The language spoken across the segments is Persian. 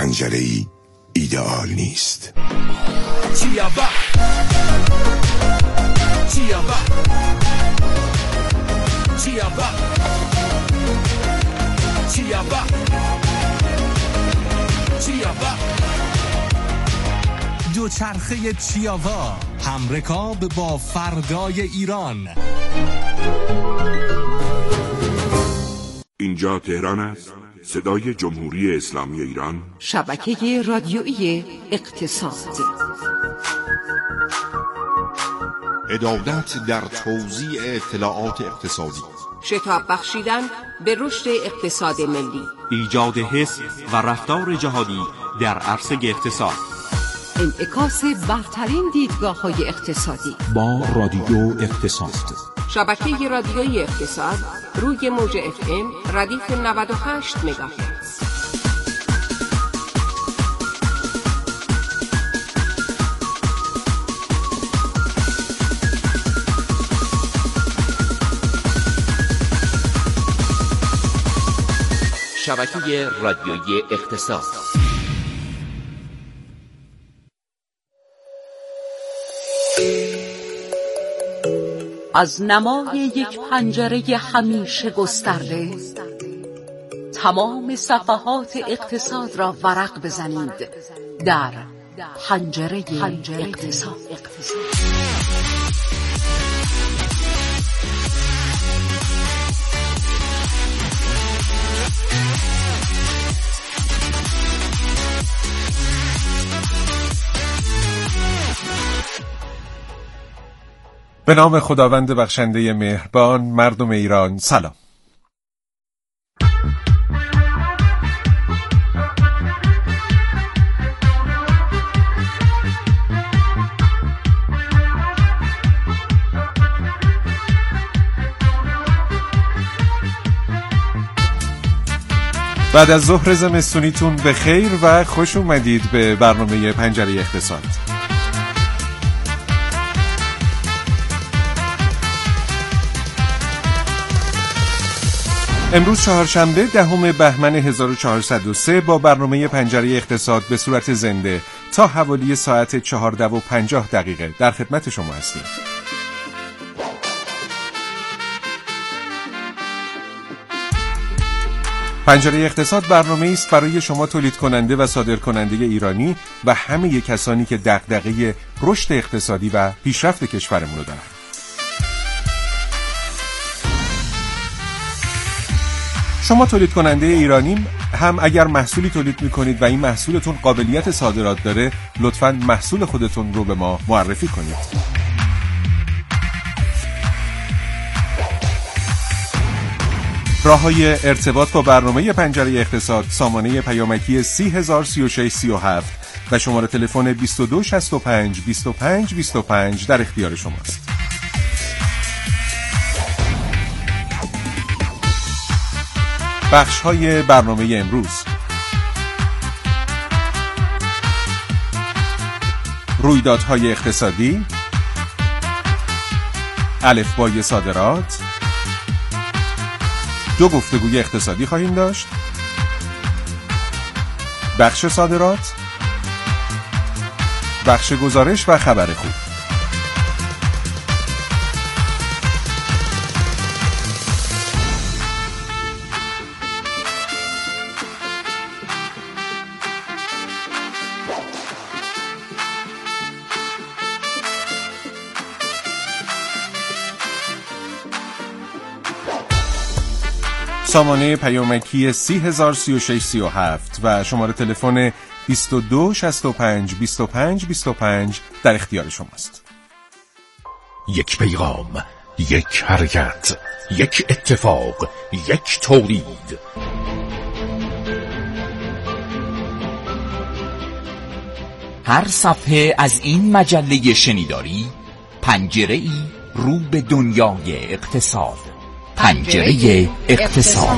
پنجره‌ای ایدئال نیست. دوچرخه چیاوا، همرکاب با فردای ایران. اینجا تهران است، صدای جمهوری اسلامی ایران، شبکه رادیویی اقتصاد. عدالت در توزیع اطلاعات اقتصادی، شتاب بخشیدن به رشد اقتصاد ملی، ایجاد حس و رفتار جهادی در عرصه اقتصاد، انعکاس برترین دیدگاه‌های اقتصادی با رادیو اقتصاد. شبکه رادیویی اقتصاد روی موج FM ردیف 98 مگاهرتز. شبکه رادیویی اقتصاد. از نمای یک پنجره همیشه گسترده تمام صفحات اقتصاد را ورق بزنید در پنجره اقتصاد. به نام خداوند بخشنده مهربان. مردم ایران سلام. بعد از ظهر زمستونیتون به خیر و خوش اومدید به برنامه پنجره اقتصاد. امروز چهارشنبه 10 بهمن 1403 با برنامه پنجره اقتصاد به صورت زنده تا حوالی ساعت 14:50 در خدمت شما هستیم. پنجره اقتصاد برنامه است برای شما تولید کننده و صادر کننده ایرانی و همه کسانی که دغدغه رشد اقتصادی و پیشرفت کشورمون رو دارن. شما تولید کننده ایرانی هم اگر محصولی تولید میکنید و این محصولتون قابلیت صادرات داره، لطفاً محصول خودتون رو به ما معرفی کنید. راه‌های ارتباط با برنامه پنجره اقتصاد: سامانه پیامکی 3003637 و شماره تلفن 2265 25 25 در اختیار شماست. بخش‌های برنامه امروز: رویدادهای اقتصادی، الفبای صادرات، 2 گفتگوی اقتصادی خواهیم داشت، بخش صادرات، بخش گزارش و خبر خوب. سامانه پیامکی 3003637 و شماره تلفن 2265 25 25 در اختیار شماست. یک پیغام، یک حرکت، یک اتفاق، یک تولید. هر صفحه از این مجله شنیداری پنجره‌ای رو به دنیای اقتصاد. پنجره اقتصاد.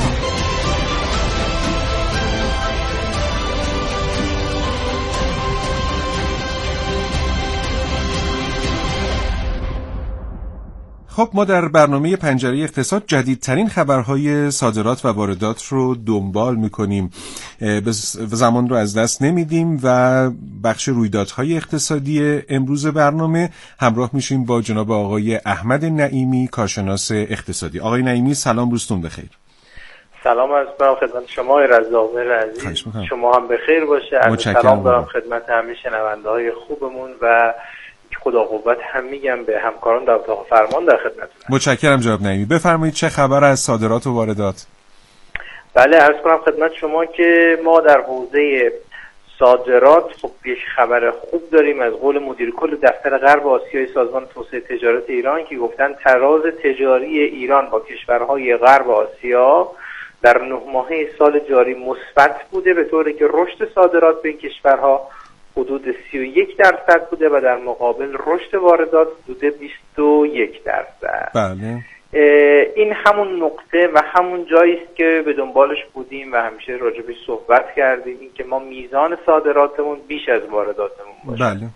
خب ما در برنامه پنجره اقتصاد جدیدترین خبرهای صادرات و واردات رو دنبال میکنیم، زمان رو از دست نمیدیم و بخش رویدادهای اقتصادی امروز برنامه همراه میشیم با جناب آقای احمد نعیمی، کارشناس اقتصادی. آقای نعیمی سلام، روزتون بخیر. سلام عرض می‌کنم خدمت شما رضاقر عزیز، شما هم بخیر باشه. سلام دارم خدمت همه شنونده‌های خوبمون و خدا قوت هم میگم به همکاران در اتاق فرمان در خدمتتون. متشکرم جناب نعیمی. بفرمایید چه خبر از صادرات و واردات؟ بله عرض کنم خدمت شما که ما در حوزه صادرات خب یک خبر خوب داریم از قول مدیر کل دفتر غرب آسیای سازمان توسعه تجارت ایران که گفتن تراز تجاری ایران با کشورهای غرب آسیا در 9 ماهه سال جاری مثبت بوده، به طوری که رشد صادرات به این کشورها حدود 31% بوده و در مقابل رشد واردات حدود 21%. بله. این همون نقطه و همون جایی است که به دنبالش بودیم و همیشه راجبش صحبت کردیم، این که ما میزان صادراتمون بیش از وارداتمون باشه. بله.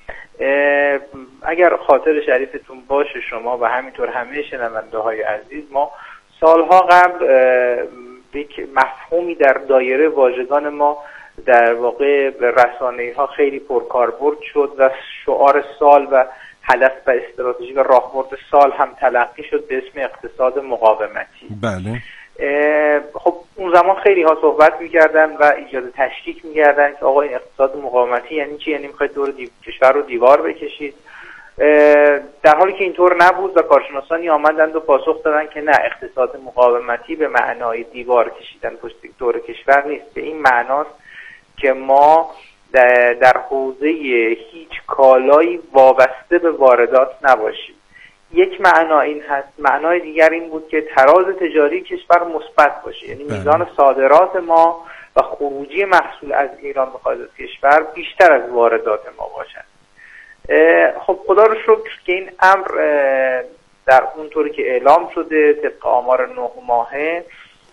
اگر خاطر شریفتون باشه شما و همینطور همه شنونده‌های عزیز، ما سالها قبل یک مفهومی در دایره واژگان ما در واقع رسانه‌ها خیلی پرکاربرد شد و شعار سال و هدف و استراتژی و راهبرد سال هم تلقی شد به اسم اقتصاد مقاومتی. بله. خب اون زمان خیلی ها صحبت می‌کردن و ایجاد تشکیک می‌کردن که آقا این اقتصاد مقاومتی یعنی چی؟ یعنی می‌خواید دور کشور رو دیوار بکشید. در حالی که اینطور نبود و کارشناسانی آمدند و پاسخ دادن که نه، اقتصاد مقاومتی به معنای دیوار کشیدن پشت دور کشور نیست. به این معناست که ما در حوزه هیچ کالایی وابسته به واردات نباشیم. یک معنا این هست، معنای دیگر این بود که تراز تجاری کشور مثبت باشه، یعنی میزان صادرات ما و خروجی محصول از ایران به خارج از کشور بیشتر از واردات ما باشد. خب خدا رو شکر که این امر در اونطوری که اعلام شده طبق آمار 9 ماهه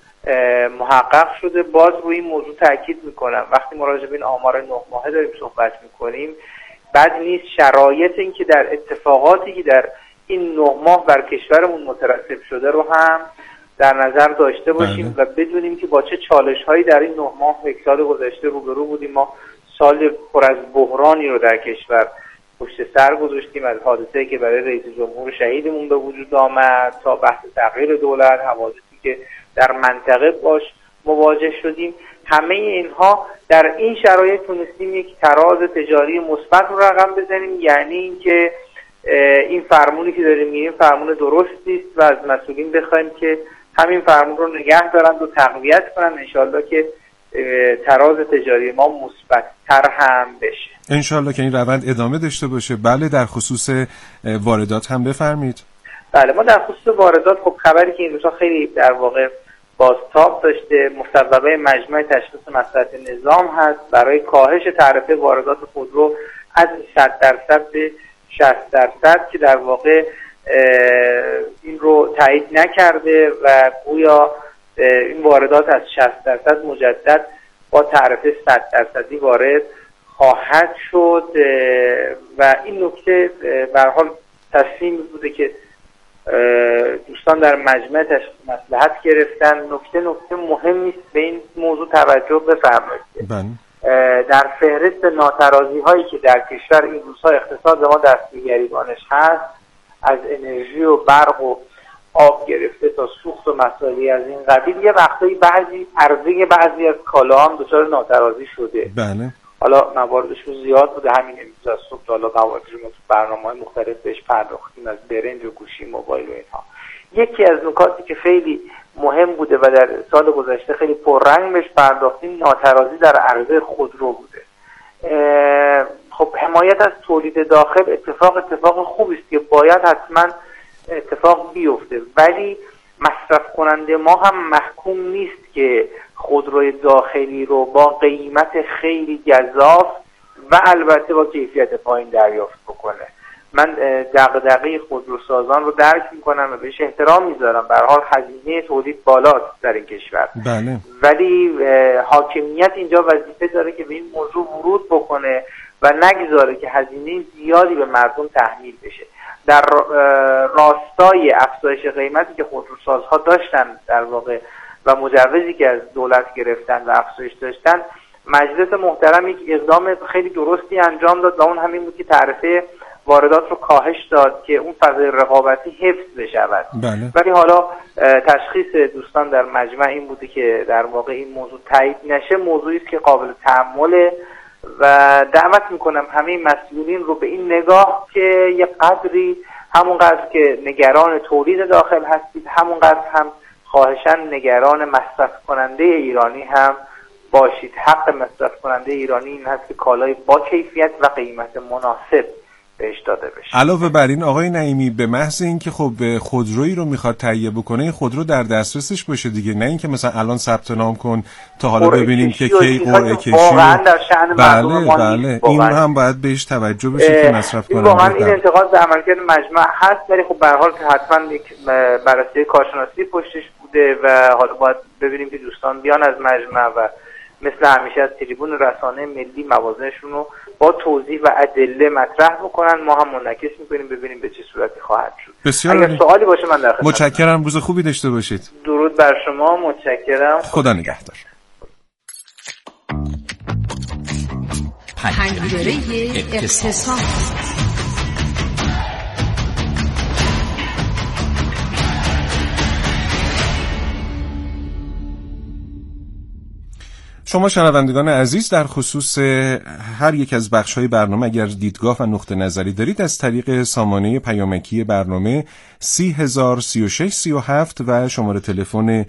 محقق شده. باز روی این موضوع تاکید میکنم، وقتی ما راجع به این آمار 9 ماهه داریم صحبت میکنیم، بد نیست شرایط این که در اتفاقاتی که در این 9 ماه بر کشورمون مترتب شده رو هم در نظر داشته باشیم و بدونیم که با چه چالش‌هایی در این 9 ماه یک سال گذشته روبرو بودیم. ما سال پر از بحرانی رو در کشور پشت سر گذاشتیم، از حادثه‌ای که برای رئیس جمهور شهیدمون به وجود آمد تا بحث تغییر دولت، حوادثی که در منطقه باش مواجه شدیم. همه اینها در این شرایط تونستیم یک تراز تجاری مثبت رو رقم بزنیم، یعنی اینکه این فرمونی که داریم میگیم فرمون درستی است و از مسئولین بخوایم که همین فرمون رو نگه دارن و تقویت کنن، انشالله که تراز تجاری ما مثبت‌تر هم بشه. انشالله که این روند ادامه داشته باشه. بله، در خصوص واردات هم بفرمید. بله، ما در خصوص واردات خب خبری که این روزها خیلی در واقع بازتاب داشته، مصوبه مجمع تشخیص مصلحت نظام هست برای کاهش تعرفه واردات خودرو از 100% به 60% که در واقع این رو تایید نکرده و گویا این واردات از 60% مجدد با تعرفه 100% وارد خواهد شد و این نکته به هر حال تصمیم بوده که دوستان در مجمع تشخیص مصلحت گرفتن. نکته مهمی است، به این موضوع توجه بفرمایید. در فهرست ناترازی هایی که در کشور این روزها اقتصاد ما دست به گریبانش هست، از انرژی و برق و آب گرفته تا سوخت و مسائلی از این قبیل، یه وقتایی عرضه بعضی از کالاها هم دچار ناترازی شده. بله. حالا مواردشون زیاد بوده، همین امروز از صبح تا حالا مواردش رو برنامه‌های مختلف بهش پرداختیم، از برنج و گوشی موبایل و اینها. یکی از نکاتی که خیلی مهم بوده و در سال گذشته خیلی پررنگ بهش پرداختیم، ناترازی در عرضه خودرو بوده. خب حمایت از تولید داخل اتفاق خوبی است که باید حتما اتفاق بیفته، ولی مصرف کننده ما هم محکوم نیست که خودروی داخلی رو با قیمت خیلی گزاف و البته با کیفیت پایین دریافت بکنه. من دغدغه خودروسازان رو درک میکنم و بهش احترام میذارم، به هر حال هزینه تولید بالاست در این کشور. بله. ولی حاکمیت اینجا وظیفه داره که به این موضوع ورود بکنه و نگذاره که هزینه زیادی به مردم تحمیل بشه. در راستای افزایش قیمتی که خودروسازها داشتن در واقع و مجوزی که از دولت گرفتن و افزایش داشتن، مجلس محترم یک اقدام خیلی درستی انجام داد و اون همین بود که تعرفه واردات رو کاهش داد که اون فضای رقابتی حفظ بشود. بله. ولی حالا تشخیص دوستان در مجمع این بوده که در واقع این موضوع تایید نشه، موضوعی است که قابل تأمله و دعوت میکنم همه مسئولین رو به این نگاه که یک قدری همونقدر که نگران تولید داخل هستید، همونقدر هم خواهشاً نگران مصرف کننده ایرانی هم باشید. حق مصرف کننده ایرانی این هست که کالای با کیفیت و قیمت مناسب بهش داده بشه. علاوه بر این آقای نعیمی، به محض اینکه خب خودرویی رو میخواد تهیه بکنه، این خودرو در دسترسش باشه دیگه، نه اینکه مثلا الان ثبت نام کن تا حالا ببینیم که کی قرعه کشی. بله این هم باید بهش توجه بشه که مصرف کننده. واقعا این انتقاد به عملکرد مجمع هست، ولی خب به هر حال که حتما یک بررسی کارشناسی پشتش بوده و حالا باید ببینیم که دوستان بیان از مجمع و مثل همیشه از تریبون رسانه ملی موازنشون رو با توضیح و ادله مطرح بکنن. ما هم منعکس میکنیم ببینیم به چه صورتی خواهد شد. بسیار اگر سوالی باشه من در خدمت. متشکرم، روز خوبی داشته باشید. درود بر شما، متشکرم. خدا نگهدار. پنجره اقتصاد. شما شنوندگان عزیز در خصوص هر یک از بخش‌های برنامه اگر دیدگاه و نقطه نظری دارید از طریق سامانه پیامکی برنامه 303637 و شماره تلفن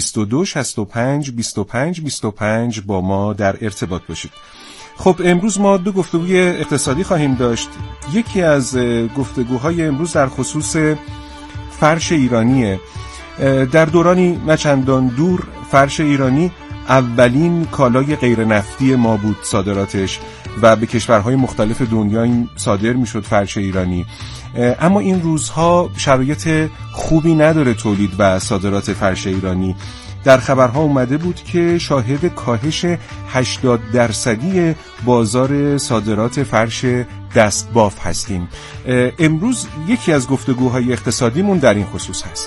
22652525 با ما در ارتباط باشید. خب امروز ما دو گفتگوی اقتصادی خواهیم داشت. یکی از گفتگوهای امروز در خصوص فرش ایرانیه. در دورانی نچندان دور فرش ایرانی اولین کالای غیر نفتی ما بود صادراتش و به کشورهای مختلف دنیا این صادر میشد فرش ایرانی. اما این روزها شرایط خوبی نداره تولید و صادرات فرش ایرانی. در خبرها اومده بود که شاهد کاهش 80% بازار صادرات فرش دستباف هستیم. امروز یکی از گفتگوهای اقتصادیمون در این خصوص هست.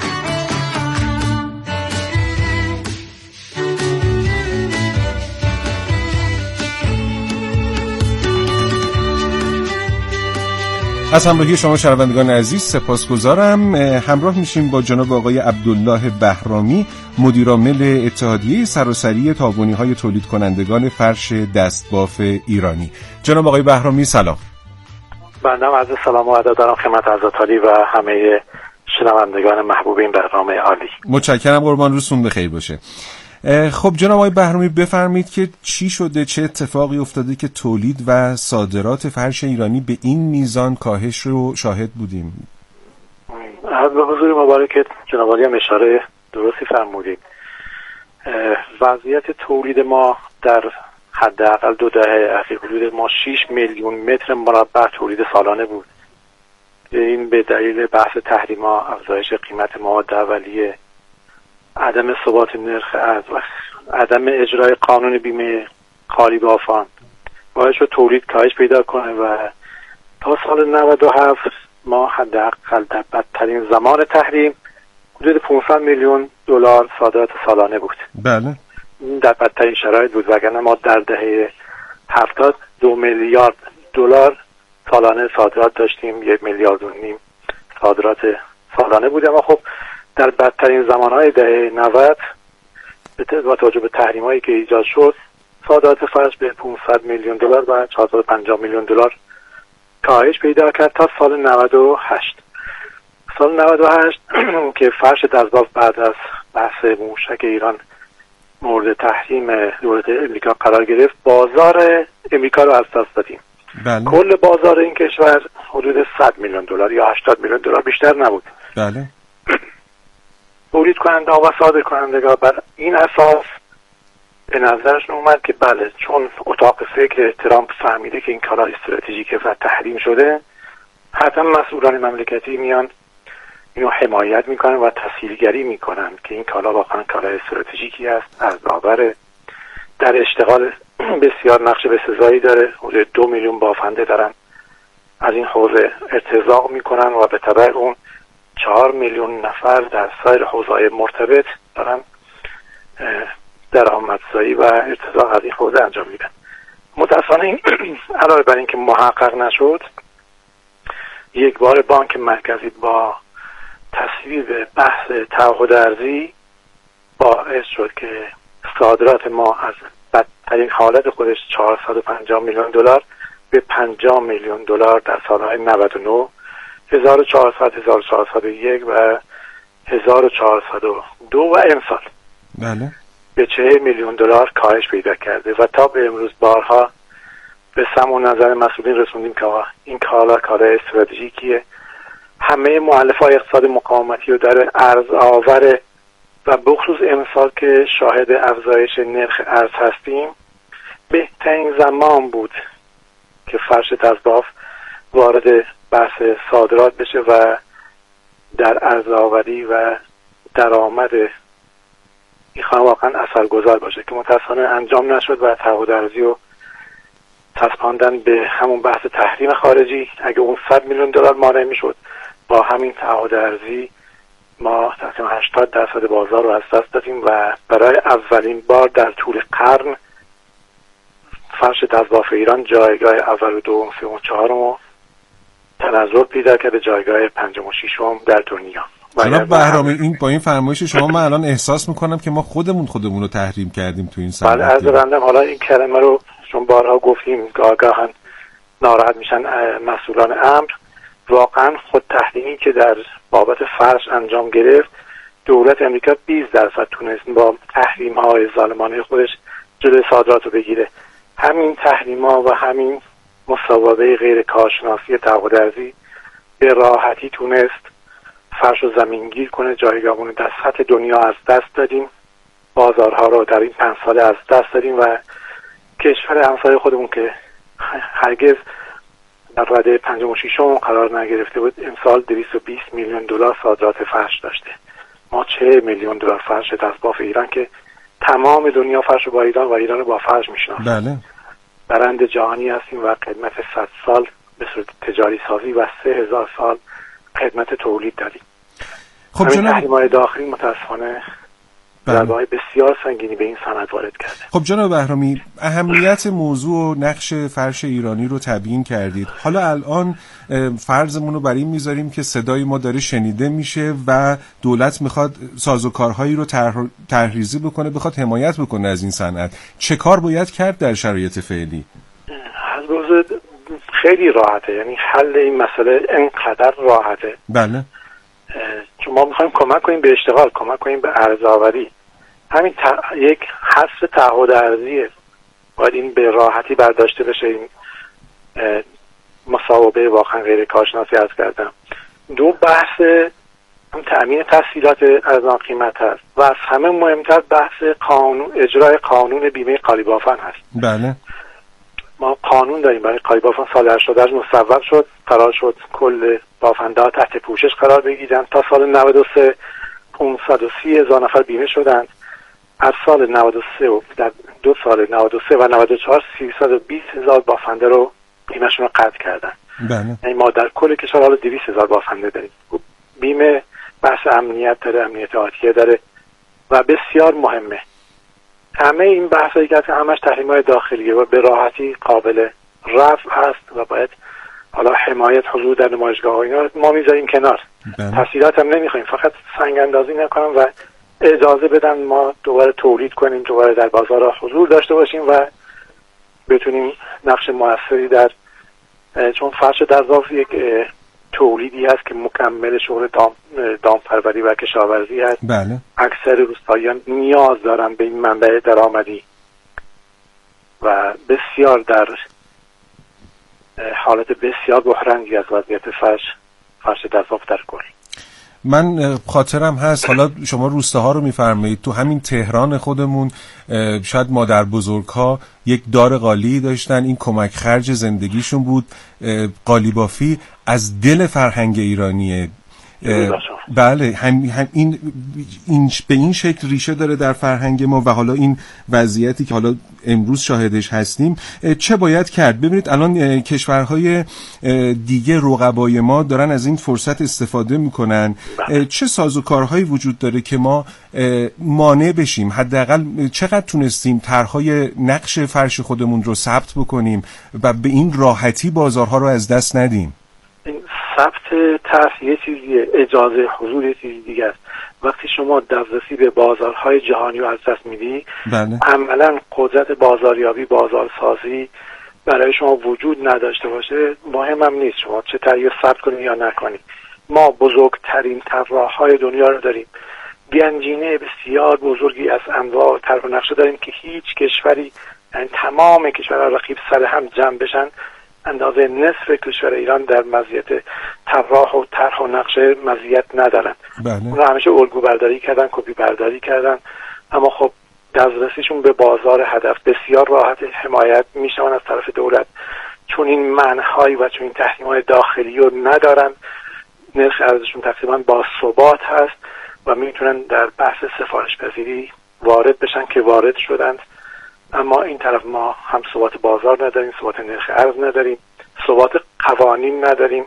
از همراهی شما شنوندگان عزیز سپاسگزارم. همراه میشیم با جناب آقای عبدالله بهرامی، مدیرعامل اتحادیه سراسری تابونی‌های تولید کنندگان فرش دستباف ایرانی. جناب آقای بهرامی سلام. بنده عرض سلام و ادب دارم خدمت حضرت عالی و همه شنوندگان محبوب این برنامه عالی. متشکرم، قربان، روزتون بخیر باشه. خب جناب آقای بهرامی بفرمایید که چی شده، چه اتفاقی افتاده که تولید و صادرات فرش ایرانی به این میزان کاهش رو شاهد بودیم؟ از به حضور مبارکت جناب عالی هم اشاره درستی فرمودید. وضعیت تولید ما در حداقل 2 دهه اخیر حدود ما 6 میلیون متر مربع تولید سالانه بود. این به دلیل بحث تحریما، افزایش قیمت مواد اولیه، عدم ثبات نرخ ارز و عدم اجرای قانون بیمه خالی بافان باعث شد تولید کاهش پیدا کنه و تا سال 97 ما حداقل در بدترین زمان تحریم حدود 500 میلیون دلار صادرات سالانه بود. بله. در بدترین شرایط بود، وگرنه ما در دهه 70 2 میلیارد دلار سالانه صادرات داشتیم، 1.5 میلیارد صادرات سالانه بود. اما خب در بدترین زمانهای دهه 90 با توجه به تحریمایی که ایجاد شد صادرات فرش به 500 میلیون دلار و 450 میلیون دلار کاهش پیدا کرد تا سال 98. سال 98 که فرش دستباف بعد از بحث موشک ایران مورد تحریم دولت امریکا قرار گرفت، بازار امریکا رو از دست دادیم. بله. کل بازار این کشور حدود 100 میلیون دلار یا 80 میلیون دلار بیشتر نبود. بله. تولید کننده و صادر کنندگان بر این اساس به نظرشون اومد که بله، چون اتاق فکر ترامپ فهمیده که این کالا استراتژیکه و تحریم شده، حتما مسئولان مملکتی میان اینو حمایت میکنن و تسهیلگری میکنن که این کالا واقعا کالا استراتژیکی است، ارزآور، در اشتغال بسیار نقش بسزایی داره. حدود 2 میلیون بافنده دارن از این حوزه ارتزاق میکنن و به تبع اون 4 میلیون نفر در سایر حوزه‌های مرتبط دارن درآمدزایی و ارتزاق از این حوزه انجام میدن. متأسفانه این علاوه بر اینکه محقق نشد، یک بار بانک مرکزی با تصویب بحث تعهد ارزی باعث شد که صادرات ما از بدترین حالت خودش 450 میلیون دلار به 50 میلیون دلار در سالهای 99 1400 1401 و 1402 و امسال بله به 40 میلیون دلار کاهش پیدا کرده و تا به امروز بارها به سمع و نظر مسئولین رسوندیم که این کالا استراتژیکیه. همه مؤلفه‌های اقتصاد مقاومتی رو در ارز آور و بخصوص امسال که شاهد افزایش نرخ ارز هستیم، بهترین زمان بود که فرش دستباف وارد بحث صادرات بشه و در ارزآوری و درآمد این خانه واقعا اثرگذار باشه که متأسفانه انجام نشد و تعهد ارزی رو چسباندن به همون بحث تحریم خارجی. اگه اون 100 میلیون دلار مانع میشد، با همین تعهد ارزی ما تقریبا 80% بازار رو از دست دادیم و برای اولین بار در طول قرن فرش دستباف ایران جایگاه اول و دوم، سوم و چهارم تنزل پیدا کرده، جایگاه پنجم و ششم در دنیا. جناب بهرامی، این با این فرمایش شما من الان احساس میکنم که ما خودمون رو تحریم کردیم تو این صنعت. بله، عرض بندم حالا این کلمه رو چون بارها گفتیم گاهن ناراحت میشن مسئولان امر. واقعا خود تحریمی که در بابت فرش انجام گرفت، دولت امریکا 20% تونست با تحریم های ظالمانه خودش جلوی صادرات رو بگیره. همین تحریم ها و همین مصوبه غیر کارشناسی تعهد ارزی به راحتی تونست فرش رو زمینگیر کنه. جایگاهمون در سطح دنیا از دست دادیم، بازارها رو در این 5 سال از دست دادیم و کشور همسایه خودمون که هرگز در رده 5 و 6 قرار نگرفته بود، امسال 220 میلیون دلار صادرات فرش داشته. ما 40 میلیون دلار فرش دستباف ایران که تمام دنیا فرش رو با ایران و ایران رو با فرش میشناسه. بله. برند جهانی هستیم و خدمت 100 سال به صورت تجاری سازی و 3000 سال خدمت تولید داریم. خب همین جناب تحریم‌های داخلی متاسفانه ضربه‌های بسیار سنگینی به این صنعت وارد کرده. خب جناب بهرامی، اهمیت موضوع و نقش فرش ایرانی رو تبیین کردید. حالا الان فرضمون رو بر این میذاریم که صدای ما داره شنیده میشه و دولت میخواد سازوکارهایی رو طرح‌ریزی بکنه، بخواد حمایت بکنه از این صنعت. چه کار باید کرد در شرایط فعلی؟ از روز خیلی راحته، یعنی حل این مسئله انقدر راحته. بله. چون ما میخوایم کمک کنیم به اشتغال، کمک کنیم به ارزآوری. همین یک حذف تعهد ارزیه، باید این به راحتی برداشته بشه. این مصوبه واقعا غیر کارشناسی عرض کردم. 2 بحث تأمین تسهیلات ارزان قیمت هست و از همه مهمتر بحث اجرای قانون بیمه قالیبافان هست. بله. ما قانون داریم برای قالیبافان، سال 88 مصوب شد، قرار شد کل بافنده‌ها تحت پوشش قرار بگیرن. تا سال 93 530,000 نفر بیمه شدند. از سال 93 و در 2 سال 93 و 94 320,000 بافنده رو بیمهشون رو قطع کردن. بله. یعنی ما در کل کشور حالا 200,000 بافنده داریم. بیمه بحث امنیت داره، امنیت آتیه داره و بسیار مهمه. همه این بحثایی که همش تحریم‌های داخلیه و به راحتی قابل رفع هست و باید حالا حمایت حضور در نمایشگاه‌ها اینا ما میذاریم کنار. تسهیلات هم نمیخوایم، فقط سنگ اندازی نکنم و اجازه بدن ما دوباره تولید کنیم، دوباره در بازار حضور داشته باشیم و بتونیم نقش موثری در، چون فرش دستباف یک تولیدی هست که مکمل شغل دامپروری و کشاورزی هست. بله. اکثر روستاییان نیاز دارن به این منبع درآمدی و بسیار در حالت بسیار بحرانی از وضعیت فرش دستباف در کل. من خاطرم هست، حالا شما روستاها رو میفرمایید، تو همین تهران خودمون شاید مادر بزرگ‌ها یک دار قالی داشتن، این کمک خرج زندگیشون بود. قالیبافی از دل فرهنگ ایرانیه. بله این به این شکل ریشه داره در فرهنگ ما و حالا این وضعیتی که حالا امروز شاهدش هستیم. چه باید کرد؟ ببینید الان کشورهای دیگه رقبای ما دارن از این فرصت استفاده میکنن. چه سازوکارهایی وجود داره که ما مانع بشیم؟ حداقل چقدر تونستیم طرحهای نقش فرش خودمون رو ثبت بکنیم و به این راحتی بازارها رو از دست ندیم؟ ثبت طرح یه چیزیه، اجازه حضور یه چیز دیگه است. وقتی شما دسترسی به بازارهای جهانی رو از دست میدی، عملا قدرت بازاریابی، بازارسازی برای شما وجود نداشته باشه، مهم هم نیست شما چه طرحی ثبت کنید یا نکنید. ما بزرگترین طراحهای دنیا رو داریم، گنجینه بسیار بزرگی از انواع و طرح و نقشه داریم که هیچ کشوری، یعنی تمام کشورها رقیب سر هم جمع بشن اندازه نصف کشور ایران در مزیت طراح و طرح و نقشه مزیت ندارن. اونا همیشه الگو برداری کردن، کپی برداری کردن، اما خب دسترسیشون به بازار هدف بسیار راحت حمایت میشون از طرف دولت، چون این منع‌های و چون این تحریم‌های داخلی رو ندارن. نرخ ارزششون تقریبا با ثبات هست و میتونن در بحث سفارش پذیری وارد بشن که وارد شدند. اما این طرف ما هم ثبات بازار نداریم، ثبات نرخ ارز نداریم، ثبات قوانین نداریم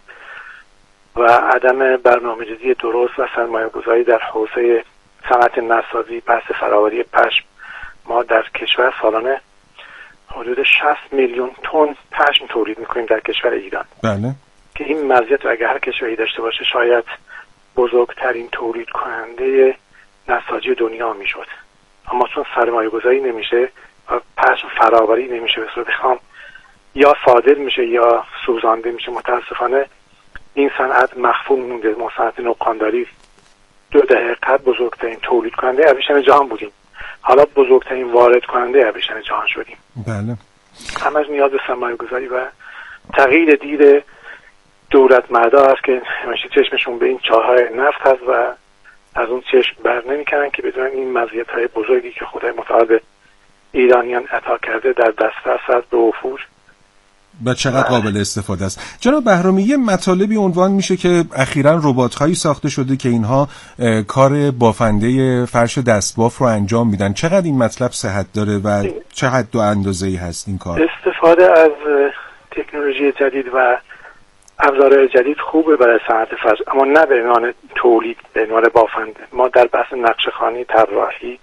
و عدم برنامه‌ریزی درست و سرمایه‌گذاری در حوزه صنعت نساجی، بحث فراوری پشم. ما در کشور سالانه حدود 60 میلیون تن پشم تولید می‌کنیم در کشور ایران. بله. که این مزیت رو اگر هر کشوری داشته باشه شاید بزرگترین تولید کننده نساجی دنیا میشد. اما چون سرمایه‌گذاری نمیشه و پشم فراوری نمیشه به صورت خام، یا صادر میشه یا سوزانده میشه، متاسفانه این صنعت مخفون مونده. ما صنعت نوکانداری 2 دهه قبل بزرگترین تولید کننده ابریشم جهان بودیم، حالا بزرگترین وارد کننده ابریشم جهان شدیم. بله. همش نیاز به سرمایه‌گذاری و تغییر دید دولت مردا هست که همیشه چشمشون به این چاهای نفت هست و از اون چشم بر نمی‌کنن که بدونن این مزیت‌های بزرگی که خدای متعال به ایرانیان عطا کرده در دسترس هست به وفور و چقدر قابل استفاده است. جناب بهرامی، یه مطالبی عنوان میشه که اخیراً ربات‌هایی ساخته شده که اینها کار بافنده فرش دستباف رو انجام میدن. چقدر این مطلب صحت داره و چه حد و اندازه‌ای هست این کار؟ استفاده از تکنولوژی جدید و ابزارهای جدید خوبه برای صنعت فرش، اما نه به عنوان تولید، به عنوان بافنده. ما در بحث نقشه‌خوانی، طراحی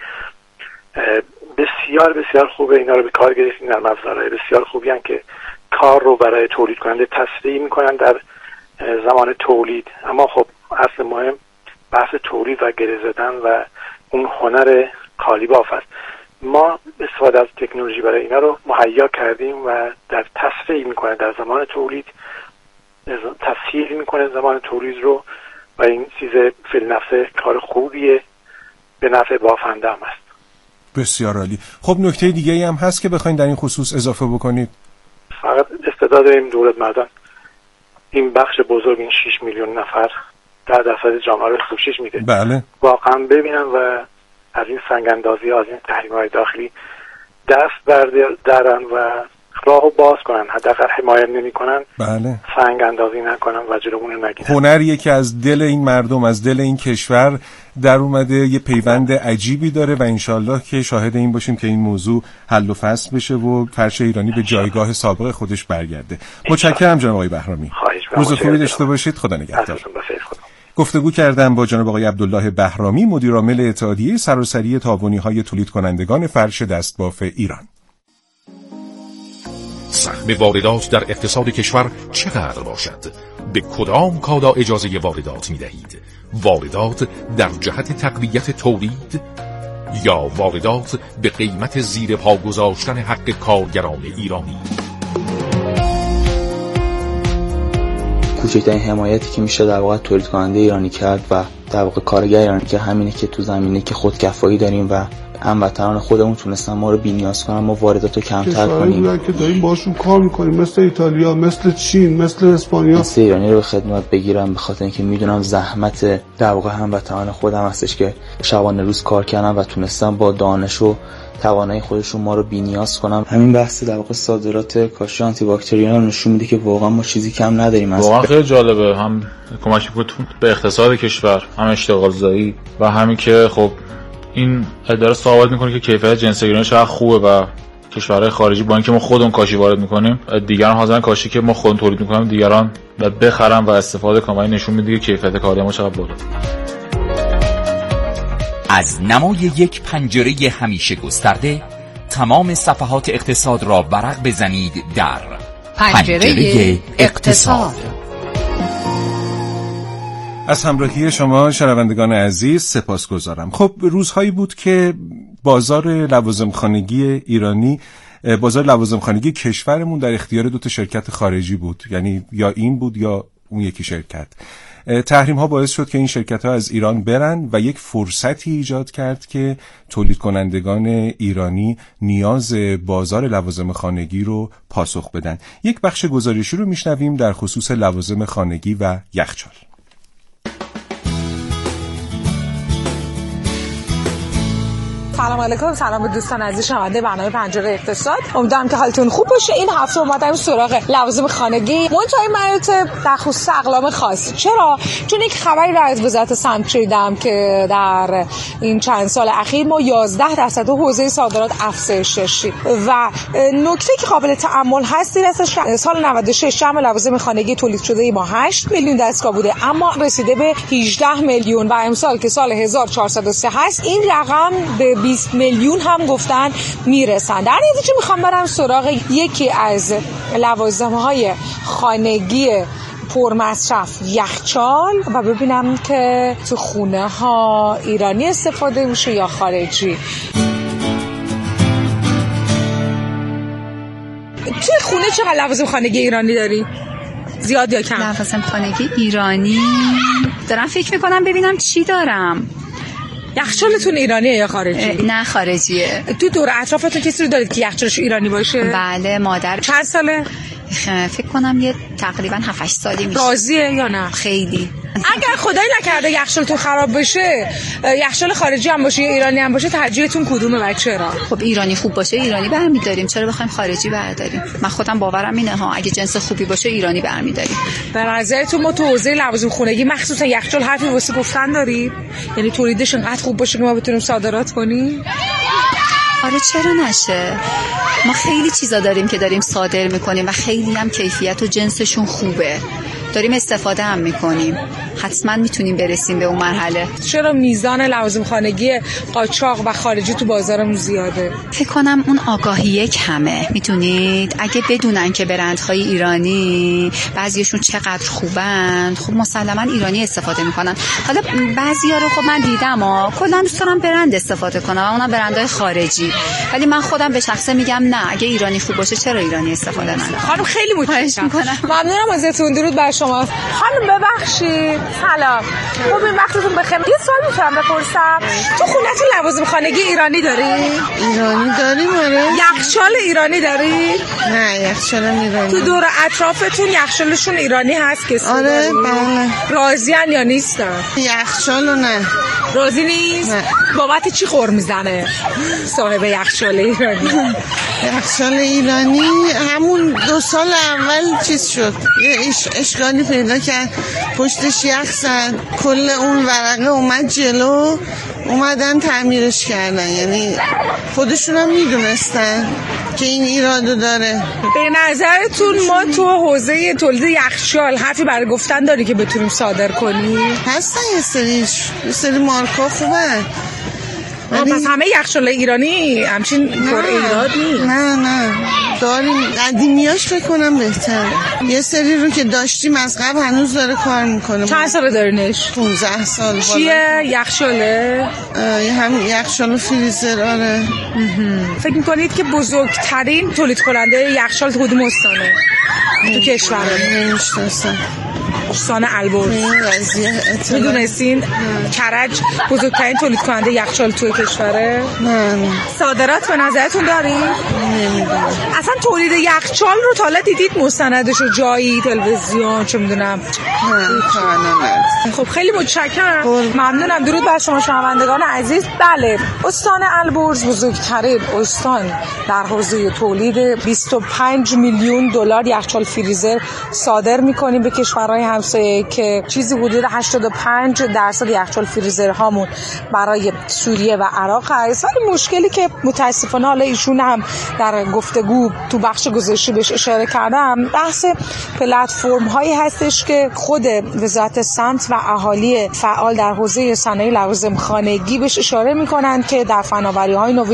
بسیار بسیار خوبه اینا رو به کار گرفتیم. در ابزارهای بسیار خوبی هستند که کار رو برای تولید کننده تسریع میکنن در زمان تولید. اما خب اصل مهم بحث تولید و گره زدن و اون هنر کالی باف است. ما استفاده از تکنولوژی برای اینا رو مهیا کردیم و در تسریع میکنه در زمان تولید، تسهیل میکنه زمان تولید رو و این چیز فی النفس کار خوبیه، به نفع بافنده هم است. بسیار عالی. خب نکته دیگه‌ای هم هست که بخواید در این خصوص اضافه بکنید؟ فقط استعداد این دولت مردان، این بخش بزرگ، این 6 میلیون نفر 10% جامعه رو پوشش میده. بله. واقعا ببینن و از این سنگ‌اندازی، از این تحریم‌های داخلی دست بردارن و راهو باز کنن. حداقل حمایت نمی‌کنن، بله، سنگ اندازی نکنن و جلومون رو نگیرن. هنریه که از دل این مردم، از دل این کشور در اومده، یه پیوند عجیبی داره و انشالله که شاهد این باشیم که این موضوع حل و فصل بشه و فرش ایرانی به جایگاه سابق خودش برگرده. متشکرم جناب آقای بهرامی. روز خوبی داشته باشید. خدا نگهدار. گفتگو کردم با جناب آقای عبدالله بهرامی، مدیر عامل اتحادیه سراسری تابونی‌های تولید کنندگان فرش دستباف ایران. سهم واردات در اقتصاد کشور چقدر باشد؟ به کدام کالا اجازه واردات می دهید؟ واردات در جهت تقویت تولید یا واردات به قیمت زیر پا گذاشتن حق کارگران ایرانی؟ کوچکترین حمایتی که میشه در واقع تولید کننده ایرانی کرد و در واقع کارگر ایرانی که همینه که تو زمینه که خودکفایی داریم و هموطنان خودمون تونستن ما رو بی‌نیاز کنن، ما واردات رو کمتر کنیم. که داریم باشون کار میکنیم، مثل ایتالیا، مثل چین، مثل اسپانیا. مثل ایرانی رو به خدمت بگیرم، به خاطر اینکه میدونم زحمت در واقع هموطنان خودم هستش که شبانه روز کار کردن و تونستن با دانش و توانایی خودشون ما رو بی‌نیاز کنن. همین بحث در واقع صادرات کاشی آنتی باکتریال نشون میده که واقعا ما چیزی کم نداریم. واقعا خیلی جالبه، هم کمک می‌کنه به اقتصاد کشور، هم اشتغال زایی و همین که خب این اداره ثابت می‌کنه که کیفیت جنس ایرانی چقدر خوبه و کشورهای خارجی با اینکه ما خودمون کاشی وارد می‌کنیم، دیگران حاضرن کاشی که ما خودمون تولید می‌کنیم دیگران بخرن و استفاده کنن. این نشون میده که کیفیت کاری ما چقدر بالاست. از نمای یک پنجره همیشه گسترده تمام صفحات اقتصاد را ورق بزنید در پنجره اقتصاد. از همراهی شما شنوندگان عزیز سپاسگزارم. خب روزهایی بود که بازار لوازم خانگی ایرانی، بازار لوازم خانگی کشورمون در اختیار دو تا شرکت خارجی بود، یعنی یا این بود یا اون یکی شرکت. تحریم ها باعث شد که این شرکت ها از ایران برن و یک فرصتی ایجاد کرد که تولید کنندگان ایرانی نیاز بازار لوازم خانگی رو پاسخ بدن. یک بخش گزارشی رو میشنویم در خصوص لوازم خانگی و یخچال. سلام علیکم، سلام به دوستان عزیز شنونده برنامه پنجره اقتصاد. امیدوارم که حالتون خوب باشه. این هفته اومدم سراغ لوازم خانگی، منتهای مراتب در خصوص اقلام خاص. چرا؟ چون یک خبری را از وزارت صنعت شنیدم که در این چند سال اخیر ما 11% حوزه صادرات افزایش داشتیم و نکته که قابل تأمل هست این است که سال 96 جمع لوازم خانگی تولید شده ما 8 میلیون دستگاه بوده، اما رسیده به 18 میلیون و امسال که سال 1403 هست این رقم به 20 میلیون هم گفتن میرسن. در نتیجه میخوام برم سراغ یکی از لوازم‌های خانگی پرمصرف، یخچال، و ببینم که تو خونه ها ایرانی استفاده میشه یا خارجی. توی خونه چقدر لوازم خانگی ایرانی داری؟ زیاد یا کم؟ لوازم خانگی ایرانی دارم فکر میکنم ببینم چی دارم. یخچالتون ایرانیه یا خارجی؟ نه خارجیه. تو دور اطرافتون کسی رو دارید که یخچالش ایرانی باشه؟ بله، مادر. چند ساله؟ فکر کنم یه تقریبا 7-8 سالی میشه. راضیه یا نه؟ خیلی. اگر خدای نکرده یخچالتون خراب بشه، یخچال خارجی هم باشه یا ایرانی هم باشه، ترجیحتون کدومه و چرا؟ خب ایرانی خوب باشه ایرانی برمی‌داریم، چرا بخوایم خارجی برداریم؟ من خودم باورم اینه ها، اگه جنس خوبی باشه ایرانی برمی‌داریم. به نظرتون ما تو حوزه لوازم خانگی مخصوصا یخچال حرفی واسه گفتن دارید؟ یعنی تولیدش انقدر خوب باشه که ما بتونیم صادرات کنیم؟ آره چرا نشه؟ ما خیلی چیزا داریم که داریم صادر میکنیم و خیلی هم کیفیت و جنسشون خوبه، داریم استفاده هم میکنیم، حتما میتونیم برسیم به اون مرحله. چرا میزان لوازم خانگی قاچاق و خارجی تو بازارمون زیاده؟ فکر کنم اون آگاهی کمه. میتونید اگه بدونن که برندهای ایرانی بعضیشون چقدر خوبن، خب مسلما ایرانی استفاده میکنن. حالا بعضیا رو خب من دیدم کلا دوست دارم برند استفاده کنم و اونم برندهای خارجی، ولی من خودم به شخصه میگم نه، اگه ایرانی خوب باشه چرا ایرانی استفاده نکنم. خانم خیلی متشکرم. ممنونم ازتون. درود بر شما. خانم ببخشید. سلام. خب این وقتتون بخیر. یه سوال میتونم بپرسم؟ تو خونتون لوازم خانگی ایرانی داری؟ ایرانی داریم. آره. یخچال ایرانی داری؟ نه یخچال ایرانی. تو دور اطرافتون یخچالشون ایرانی هست که آره بله. راضیان یا نیستن؟ یخچالو نه. راضی نیست؟ نه. بابت چی خور میزنه صاحب یخچال ایرانی؟ یخچال ایرانی همون 2 سال اول چیز شد، یه اشکالی پیدا کرد، پشتش یخ زد، کل اون ورقه اومد جلو، اومدن تعمیرش کردن. یعنی خودشون هم میدونستن که این ایرادو داره. به نظرتون ما تو حوزه تولید یخچال حرفی برای گفتن داری که بتونیم صادر کنیم؟ هستن یه سری مارکا خوبه. پس همه یخچال ایرانی همچین پر ایراد نیست؟ نه داریم، قدیمیاش فکر کنم بهتره. یه سری رو که داشتیم از قبل هنوز داره کار میکنه. چند سال دارینش؟ 15 سال. چیه؟ یخچاله؟ هم یخچال و فریزر. آره. فکر میکنید که بزرگترین تولید کننده یخچال کدوم استانه تو کشورمون؟ نمیشناسم. استان البرز. میدونستین کرج بزرگترین تولید کننده یخچال توی کشوره؟ نه. صادرات به نظرتون دارین؟ نمیدونم. اصلا تولید یخچال رو تا حالا دیدید مستندشو جایی تلویزیون چه میدونم؟ نه. خب خیلی متشکرم. ممنونم. درود بر شما شنوندگان عزیز. بله، استان البرز بزرگترین استان در حوزه تولید 25 میلیون دلار یخچال فریزر صادر می‌کنیم به کشورهای همسایه که چیزی حدود 85% یخچال فریزر هامون برای سوریه و عراق هست. ولی مشکلی که متاسفانه حالا ایشون هم در گفتگو تو بخش گزارشی بهش اشاره کردم، بحث پلتفرم هایی هستش که خود وزارت سمت و اهالی فعال در حوزه صنایع لوازم خانگی بهش اشاره می‌کنند که در فناوری‌های